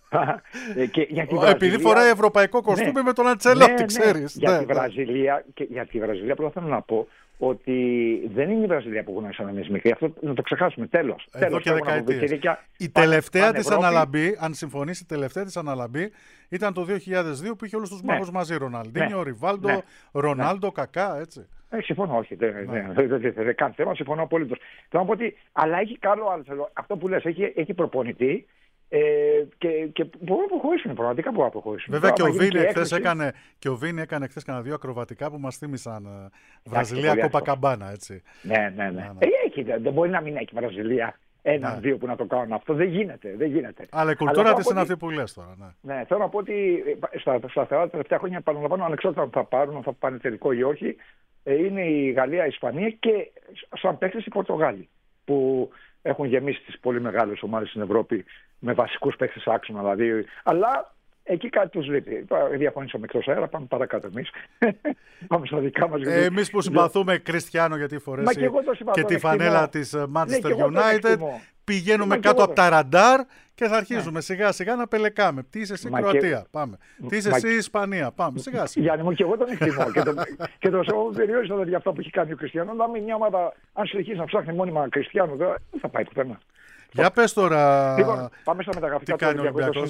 ε, και για τη Επειδή Βραζιλία... φοράει ευρωπαϊκό κοστούμι, ναι, με τον Αντσελότη, ναι, ναι, ξέρεις. Για, ναι, τη Βραζιλία, και για τη Βραζιλία πρώτα θέλω να πω ότι δεν είναι η Βραζιλία που γνωρίσαμε εμείς μικροί. Αυτό να το ξεχάσουμε. Τέλος. Εδώ τέλος, και δεκαετίες. Η τελευταία της αναλαμπή, αν συμφωνήσει, η τελευταία της αναλαμπή ήταν το δύο χιλιάδες δύο που είχε όλους τους ναι, μάγους μαζί. Ροναλντίνιο, ναι, Ριβάλντο, ναι, Ρονάλντο, ναι, Κακά, έτσι. Ε, συμφωνώ, όχι. Δεν ναι, κάνει θέμα, συμφωνώ απολύτως. Θέλω να πω ότι, αλλά έχει καλό άλλο. Αυτό που λες, έχει, έχει προπονητή. Ε, και, και μπορούν να προχωρήσουν, πραγματικά μπορούν να προχωρήσουν. Βέβαια και ο, Βίνι εχθές έκανε, και ο Βίνι έκανε χθες κανένα δύο ακροβατικά που μας θύμισαν uh, Βραζιλία Κοπακαμπάνα, έτσι. Ναι, ναι, ναι. ναι, ναι. Ε, έχει, δεν μπορεί να μην έχει Βραζιλία ένα-δύο ναι, που να το κάνουν αυτό. Δεν γίνεται, δεν γίνεται. Αλλά η κουλτούρα της είναι αυτή που λες τώρα. Ναι, ναι θέλω να πω ότι στα, στα τα τελευταία χρόνια, επαναλαμβάνω, ανεξάρτητα αν θα πάρουν, αν θα πάνε τελικό ή όχι, είναι η Γαλλία, η Ισπανία και σαν παίκτες οι Πορτογάλοι που έχουν γεμίσει τις πολύ μεγάλες ομάδες στην Ευρώπη με βασικούς παίκτες άξονα δηλαδή. Αλλά Εκεί κάτι τους λείπει. Διαφωνήσαμε εκτός αέρα, πάμε παρακάτω εμείς. Πάμε στα δικά μας. Ε, εμείς που συμπαθούμε Κριστιάνο γιατί φορέσει και, και τη φανέλα της Manchester ναι, United, πηγαίνουμε κάτω από τα ραντάρ και θα αρχίζουμε ναι. σιγά σιγά να πελεκάμε. Τι είσαι εσύ Μα Κροατία, και... πάμε. Τι είσαι Μα... εσύ Ισπανία, πάμε. Σιγά σιγά. Γιάννη μου, και εγώ τον εκτιμώ. και το, και το σώμα περιόρισα για αυτό που έχει κάνει ο Κριστιάνο. Να μην μια ομάδα, αν συνεχίσει να ψάχνει μόνιμα Κριστιάνο, δεν θα πάει πουθενά. Για πες τώρα. Λοιπόν, πάμε στα μεταγραφικά του Ολυμπιακού.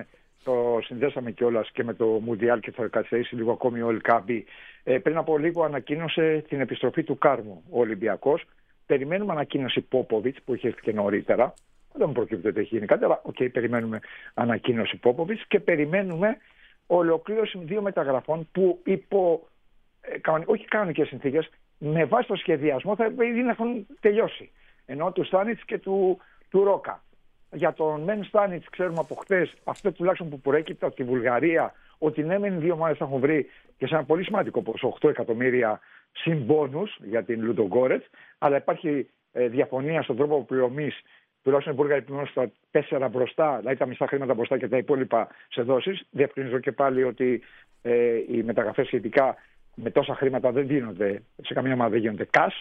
Το συνδέσαμε κιόλας και με το Μουντιάλ και θα καθυστερήσει λίγο ακόμη ο Ελκάμπη. Ε, πριν από λίγο ανακοίνωσε την επιστροφή του Κάρμου ο Ολυμπιακός. Περιμένουμε ανακοίνωση Πόποβιτς που είχε έρθει και νωρίτερα. Δεν μου προκύπτει ότι έχει γίνει κάτι, αλλά οκ, okay, περιμένουμε ανακοίνωση Πόποβιτς και περιμένουμε ολοκλήρωση δύο μεταγραφών που υπό ε, κανονι, όχι κανονικές συνθήκες, με βάση το σχεδιασμό θα ήδη να έχουν τελειώσει. Ενώ του Στάνιτς και του, του Ρόκα. Για τον Μεν Στάνιτς ξέρουμε από χθες, αυτό τουλάχιστον που προέκυπτε από τη Βουλγαρία, ότι ναι, μεν δύο ομάδες θα έχουν βρει και σε ένα πολύ σημαντικό ποσό, οκτώ εκατομμύρια συμπόνους για την Λουντογκόρετς, αλλά υπάρχει ε, διαφωνία στον τρόπο πληρωμής, τουλάχιστον οι Βούλγαροι πληρώνουν στα τέσσερα μπροστά, δηλαδή τα μισά χρήματα μπροστά και τα υπόλοιπα σε δόσεις. Διευκρινίζω και πάλι ότι ε, οι μεταγραφές σχετικά με τόσα χρήματα δεν δίνονται, σε καμία ομάδα δεν γίνονται cash.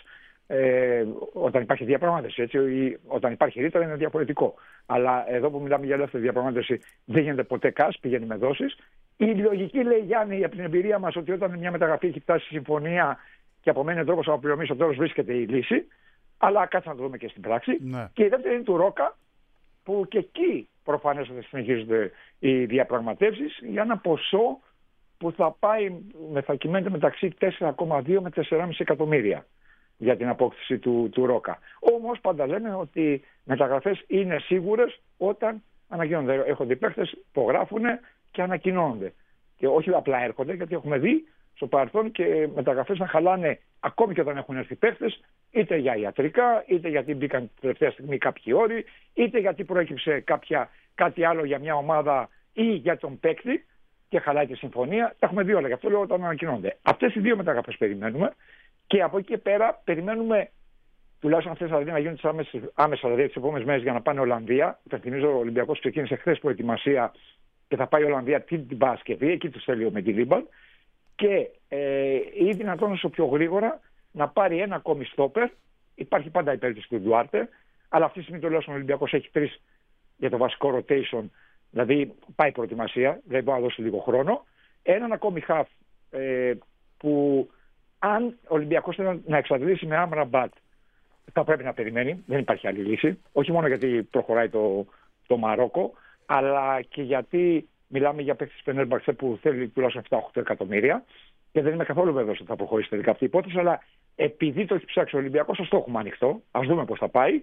Ε, όταν υπάρχει διαπραγμάτευση, έτσι, ή όταν υπάρχει ρήτρα είναι διαφορετικό. Αλλά εδώ που μιλάμε για ελεύθερη διαπραγμάτευση δεν γίνεται ποτέ cash, πηγαίνει με δόσεις. Η λογική λέει, Γιάννη, από την εμπειρία μας, ότι όταν μια μεταγραφή έχει φτάσει στη συμφωνία και απομένει ο τρόπος αποπληρωμής, στο τέλος βρίσκεται η λύση. Αλλά κάτσε να το δούμε και στην πράξη. Ναι. Και η δεύτερη είναι του Ρόκα, που και εκεί προφανώς θα συνεχίζονται οι διαπραγματεύσεις για ένα ποσό που θα πάει, θα κυμαίνεται μεταξύ τέσσερα κόμμα δύο με τέσσερα κόμμα πέντε εκατομμύρια για την απόκτηση του, του Ρόκα. Όμως πάντα λέμε ότι μεταγραφές είναι σίγουρες όταν ανακοινώνονται. Έρχονται οι παίχτες, υπογράφουν και ανακοινώνονται. Και όχι απλά έρχονται, γιατί έχουμε δει στο παρελθόν και μεταγραφές να χαλάνε ακόμη και όταν έχουν έρθει παίχτες, είτε για ιατρικά, είτε γιατί μπήκαν τελευταία στιγμή κάποιοι όροι, είτε γιατί προέκυψε κάποια, κάτι άλλο για μια ομάδα ή για τον παίκτη και χαλάει τη συμφωνία. Τα έχουμε δει όλα, γι' αυτό λέω όταν ανακοινώνονται. Αυτές οι δύο μεταγραφές περιμένουμε. Και από εκεί και πέρα περιμένουμε τουλάχιστον αυτές δηλαδή, να γίνουν άμεσα, δηλαδή τις επόμενες μέρες για να πάνε Ολλανδία. Υπενθυμίζω ο Ολυμπιακός ξεκίνησε χθες προετοιμασία και θα πάει η Ολλανδία την, την Παρασκευή, εκεί του θέλει ο Μεντιλίμπαν. Και ε, ή δυνατόν όσο πιο γρήγορα να πάρει ένα ακόμη στόπερ. Υπάρχει πάντα η περίπτωση του Ντουάρτε, αλλά αυτή τη στιγμή τουλάχιστον ο Ολυμπιακός έχει τρεις για το βασικό rotation, δηλαδή πάει προετοιμασία, δηλαδή μπορεί να δώσει λίγο χρόνο. Έναν ακόμη χαφ ε, που. Αν ο Ολυμπιακός θέλει να εξαντλήσει με Άμραμπατ, θα πρέπει να περιμένει. Δεν υπάρχει άλλη λύση. Όχι μόνο γιατί προχωράει το, το Μαρόκο, αλλά και γιατί μιλάμε για παίκτης Φενέρμπαξε που θέλει τουλάχιστον επτά με οκτώ εκατομμύρια. Και δεν είμαι καθόλου βέβαιος ότι θα προχωρήσει τελικά αυτή η υπόθεση. Αλλά επειδή το έχει ψάξει ο Ολυμπιακός, ας το έχουμε ανοιχτό. Ας δούμε πώς θα πάει.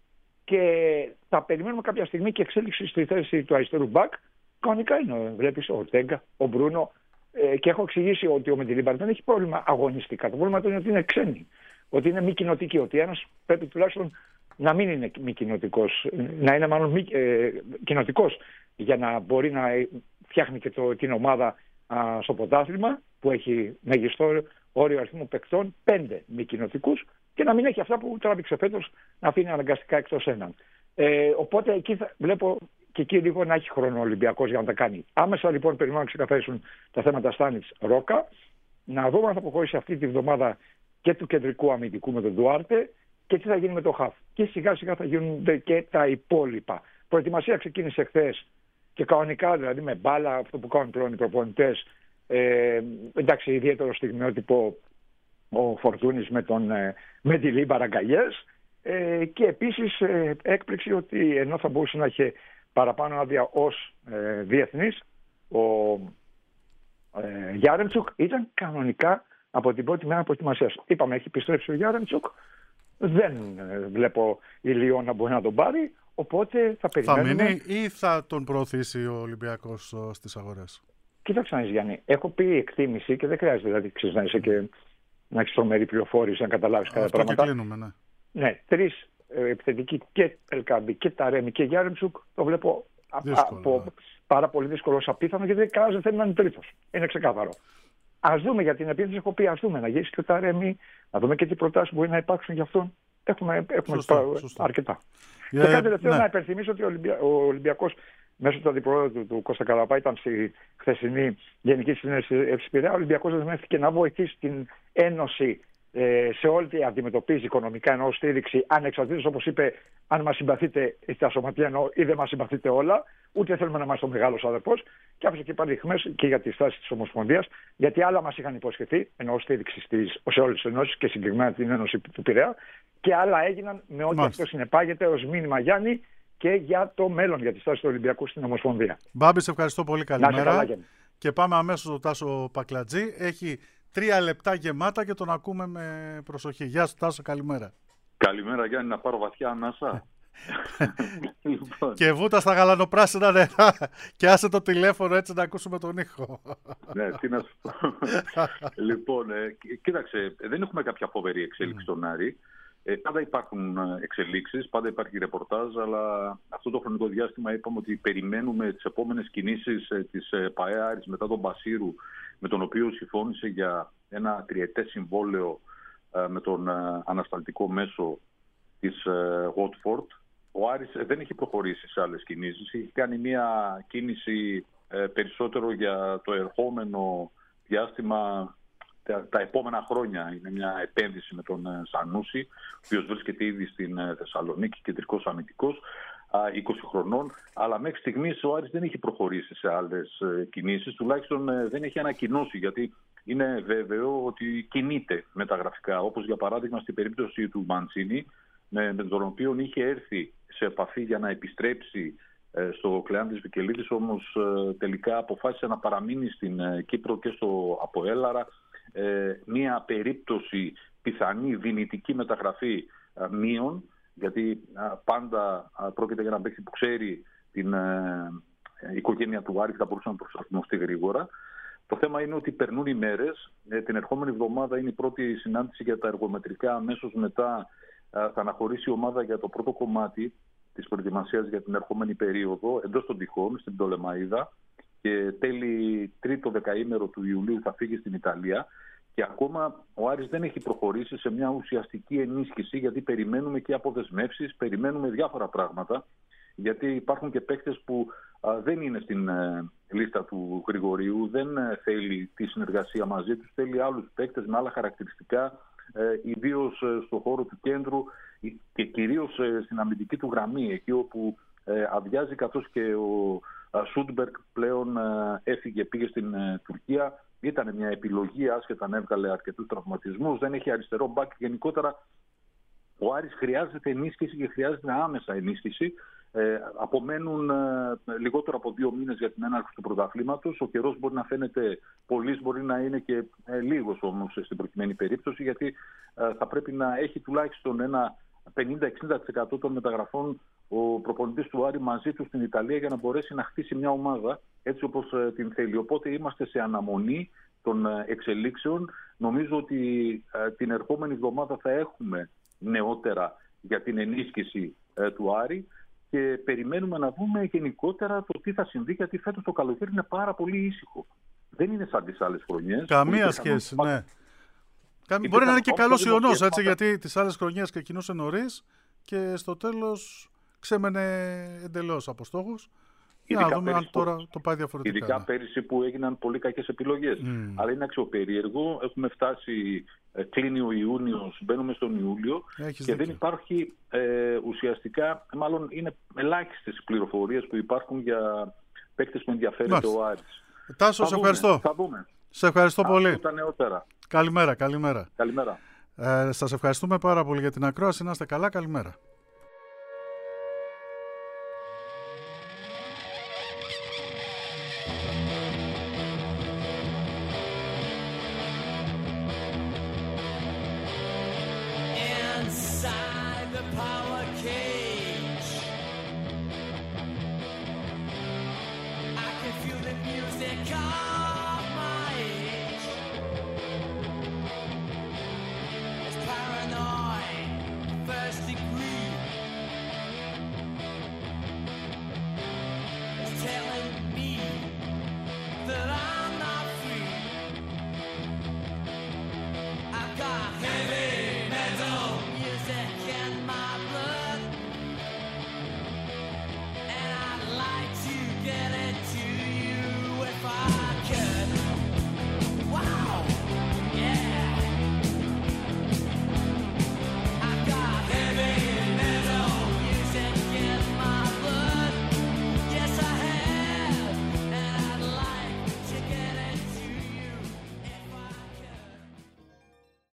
Και θα περιμένουμε κάποια στιγμή και εξέλιξη στη θέση του αριστερού μπακ. Κανονικά είναι. Βλέπεις ο Τέγκα, ο Μπρούνο. Ε, και έχω εξηγήσει ότι ο Μεντιλίμπαρ δεν έχει πρόβλημα αγωνιστικά. Το πρόβλημα του είναι ότι είναι ξένοι. Ότι είναι μη κοινοτικοί. Ότι ένας πρέπει τουλάχιστον να μην είναι μη κοινοτικός. Να είναι μάλλον μη, ε, κοινοτικός για να μπορεί να φτιάχνει και το, την ομάδα α, στο πρωτάθλημα που έχει μεγιστό όριο αριθμού παικτών, πέντε μη κοινοτικούς και να μην έχει αυτά που τράβηξε φέτος να αφήνει αναγκαστικά εκτός έναν. Ε, οπότε εκεί θα, βλέπω. Και εκεί λίγο να έχει χρόνο ο Ολυμπιακός για να τα κάνει. Άμεσα λοιπόν περιμένουμε να ξεκαθαρίσουν τα θέματα Στάνιτς Ρόκα. Να δούμε αν θα αποχωρήσει αυτή τη βδομάδα και του κεντρικού αμυντικού με τον Ντουάρτε και τι θα γίνει με το Χαφ. Και σιγά σιγά θα γίνονται και τα υπόλοιπα. Προετοιμασία ξεκίνησε χθες και κανονικά δηλαδή με μπάλα, αυτό που κάνουν πλέον οι προπονητές. Ε, εντάξει, ιδιαίτερο στιγμιότυπο ο Φορτούνης με τον ε, Μεντιλίμπαρ αγκαλιές. Ε, και επίσης ε, έκπληξη ότι ενώ θα μπορούσε να έχει παραπάνω άδεια ως ε, διεθνής, ο ε, Γιάρεμτσουκ ήταν κανονικά από την πρώτη μέρα προετοιμασίας. Είπαμε, έχει επιστρέψει ο Γιάρεμτσουκ, δεν ε, βλέπω η Λιόν να μπορεί να τον πάρει, οπότε θα περιμένουμε. Θα μείνει ή θα τον προωθήσει ο Ολυμπιακός στις αγορές? Κοίταξε να δεις, Γιάννη, έχω πει εκτίμηση και δεν χρειάζεται δηλαδή ξέρεις, να είσαι και να έχεις τρομερή πληροφόρηση, να καταλάβεις κάποια πράγματα. Αυτό και κλείνουμε, ναι. Ναι, τρεις επιθετικοί και Ελκάμπη και Ταρέμι και Γιάρεμτσουκ το βλέπω δύσκολο, από, ναι. πάρα πολύ δύσκολο ως απίθανο γιατί κανένας δεν θέλει να είναι τρίτος. Είναι ξεκάθαρο. Ας δούμε για την επίθεση, έχω πει ας δούμε να γυρίσει και ο Ταρέμι, να δούμε και τι προτάσεις μπορεί να υπάρξουν για αυτόν. Έχουμε, έχουμε σωστό, σωστό. αρκετά. Yeah, και κάτι τελευταίο ναι. να υπενθυμίσω ότι ο, Ολυμπια, ο Ολυμπιακός μέσω του αντιπρόεδρου του Κώστα Καραπά, ήταν στη χθεσινή Γενική Συνέλευση Πειραιά, ο Ολυμπιακός δεσμεύτηκε να βοηθήσει την Ένωση σε όλη τη αντιμετωπίζει οικονομικά, εννοώ στήριξη, ανεξαρτήτως, όπως είπε, αν μας συμπαθείτε στα σωματεία εννοώ, ή δεν μας συμπαθείτε όλα, ούτε θέλουμε να είμαστε ο μεγάλος αδερφός. Και άφησε και πάλι χμές και για τη στάση της Ομοσπονδίας, γιατί άλλα μας είχαν υποσχεθεί, εννοώ στήριξη στις, σε όλες τις ενώσεις και συγκεκριμένα την Ένωση του Πειραιά, και άλλα έγιναν με ό,τι αυτό συνεπάγεται ως μήνυμα, Γιάννη, και για το μέλλον, για τη στάση του Ολυμπιακού στην Ομοσπονδία. Μπάμπη, σε ευχαριστώ πολύ. Καλημέρα. Και πάμε αμέσως στο Τάσο Πακλατζή. Έχει τρία λεπτά γεμάτα και τον ακούμε με προσοχή. Γεια σου Τάσο, καλημέρα. Καλημέρα Γιάννη, να πάρω βαθιά ανάσα. Λοιπόν. Και βούτα στα γαλανοπράσινα νερά και άσε το τηλέφωνο έτσι να ακούσουμε τον ήχο. Ναι, τι να σου πω. Λοιπόν, ε, κοίταξε, δεν έχουμε κάποια φοβερή εξέλιξη στον Άρη. Ε, πάντα υπάρχουν εξελίξεις, πάντα υπάρχει ρεπορτάζ, αλλά αυτό το χρονικό διάστημα είπαμε ότι περιμένουμε τις επόμενες κινήσεις ε, της ε, ΠΑΕ Άρης μετά τον Μπασίρου, με τον οποίο συμφώνησε για ένα τριετές συμβόλαιο ε, με τον ε, ανασταλτικό μέσο της ε, Watford. Ο Άρης ε, δεν έχει προχωρήσει σε άλλες κινήσεις, έχει κάνει μια κίνηση ε, περισσότερο για το ερχόμενο διάστημα. Τα, τα επόμενα χρόνια είναι μια επένδυση με τον Σανούση, ο οποίος βρίσκεται ήδη στην Θεσσαλονίκη, κεντρικός αμυντικός, είκοσι χρονών, αλλά μέχρι στιγμής ο Άρης δεν έχει προχωρήσει σε άλλες κινήσεις, τουλάχιστον δεν έχει ανακοινώσει, γιατί είναι βέβαιο ότι κινείται μεταγραφικά, όπως για παράδειγμα στην περίπτωση του Μαντσίνη, με, με τον οποίο είχε έρθει σε επαφή για να επιστρέψει στο Κλεάνθης Βικελίδης, όμως τελικά αποφάσισε να παραμείνει στην Κύπρο και στο Αποέλαρα. Ε, μία περίπτωση πιθανή δυνητική μεταγραφή α, μείων, γιατί α, πάντα α, πρόκειται για ένα παίκτη που ξέρει την ε, ε, οικογένεια του Άρη και θα μπορούσε να προσαρμοστεί γρήγορα. Το θέμα είναι ότι περνούν οι μέρες. Ε, την ερχόμενη εβδομάδα είναι η πρώτη συνάντηση για τα εργομετρικά. Αμέσως μετά α, θα αναχωρήσει η ομάδα για το πρώτο κομμάτι της προετοιμασίας για την ερχόμενη περίοδο εντός των τυχών, στην Πτολεμαΐδα. Και τέλη τρίτο δεκαήμερο του Ιουλίου θα φύγει στην Ιταλία. Και ακόμα ο Άρης δεν έχει προχωρήσει σε μια ουσιαστική ενίσχυση, γιατί περιμένουμε και αποδεσμεύσεις, περιμένουμε διάφορα πράγματα, γιατί υπάρχουν και παίκτες που α, δεν είναι στην ε, λίστα του Γρηγορίου, δεν ε, θέλει τη συνεργασία μαζί τους, θέλει άλλους παίκτες με άλλα χαρακτηριστικά, ε, ιδίως ε, στον χώρο του κέντρου και κυρίως ε, στην αμυντική του γραμμή, εκεί όπου ε, αδειάζει, καθώς και ο Σούντμπεργκ πλέον έφυγε, πήγε στην Τουρκία. Ήταν μια επιλογή, άσχετα αν έβγαλε αρκετούς τραυματισμούς. Δεν έχει αριστερό μπακ. Γενικότερα ο Άρης χρειάζεται ενίσχυση και χρειάζεται άμεσα ενίσχυση. Ε, απομένουν ε, λιγότερο από δύο μήνες για την έναρξη του πρωταθλήματος. Ο καιρός μπορεί να φαίνεται πολύς, μπορεί να είναι και ε, λίγος όμως στην προκειμένη περίπτωση, γιατί ε, θα πρέπει να έχει τουλάχιστον ένα πενήντα με εξήντα τοις εκατό των μεταγραφών ο προπονητής του Άρη μαζί του στην Ιταλία, για να μπορέσει να χτίσει μια ομάδα έτσι όπως ε, την θέλει. Οπότε είμαστε σε αναμονή των ε, εξελίξεων. Νομίζω ότι ε, την ερχόμενη εβδομάδα θα έχουμε νεότερα για την ενίσχυση ε, του Άρη και περιμένουμε να δούμε γενικότερα το τι θα συμβεί, γιατί φέτος το καλοκαίρι είναι πάρα πολύ ήσυχο. Δεν είναι σαν τις άλλες χρονιές. Καμία σχέση, ναι. ναι. Μπορεί ήταν να είναι και καλός ιονός, έτσι, γιατί τις άλλες χρονιές ξεκινούσε νωρίς και στο τέλος ξέμενε εντελώς από στόχους. Για να δούμε αν τώρα το πάει διαφορετικά. Ειδικά ναι. πέρυσι που έγιναν πολύ κακές επιλογές. Mm. Αλλά είναι αξιοπερίεργο. Έχουμε φτάσει, κλείνει ο Ιούνιος, μπαίνουμε στον Ιούλιο. Έχεις και δίκιο. Δεν υπάρχει ε, ουσιαστικά, μάλλον είναι ελάχιστες πληροφορίες που υπάρχουν για παίκτες που ενδιαφέρεται Μάλιστα. ο Άρης. Τάσο, σε ευχαριστώ. Θα δούμε. Σε ευχαριστώ Ά, πολύ. Τα νεότερα. Καλημέρα, καλημέρα. Καλημέρα. Ε, σας ευχαριστούμε πάρα πολύ για την ακρόαση. Να είστε καλά, καλημέρα.